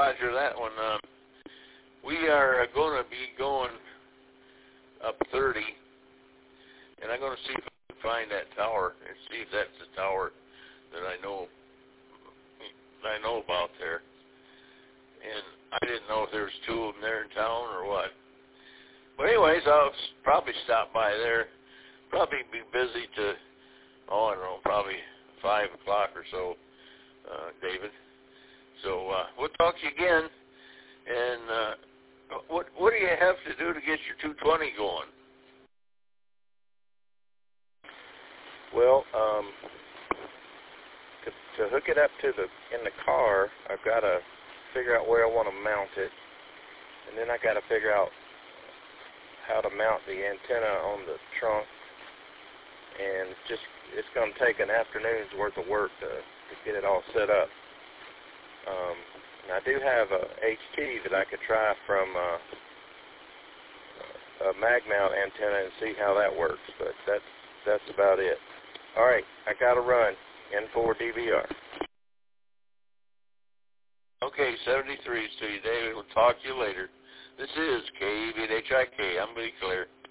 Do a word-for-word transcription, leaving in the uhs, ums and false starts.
roger that one. Um, we are going to be going up thirty, and I'm going to see if I can find that tower and see if that's the tower that I know I know about there. And I didn't know if there was two of them there in town or what. But anyways, I'll probably stop by there. Probably be busy to, oh, I don't know, probably five o'clock or so, uh, David. So uh, we'll talk to you again. And uh, what what do you have to do to get your two twenty going? Well, um, to, to hook it up to the in the car, I've got to figure out where I want to mount it, and then I got to figure out how to mount the antenna on the trunk. And just it's going to take an afternoon's worth of work to, to get it all set up. Um, and I do have a H T that I could try from uh, a mag mount antenna and see how that works, but that's that's about it. All right, I got to run. N four D V R. Okay, seventy-three, so you, David. We'll talk to you later. This is K E V H I K. I'm Billy Claire.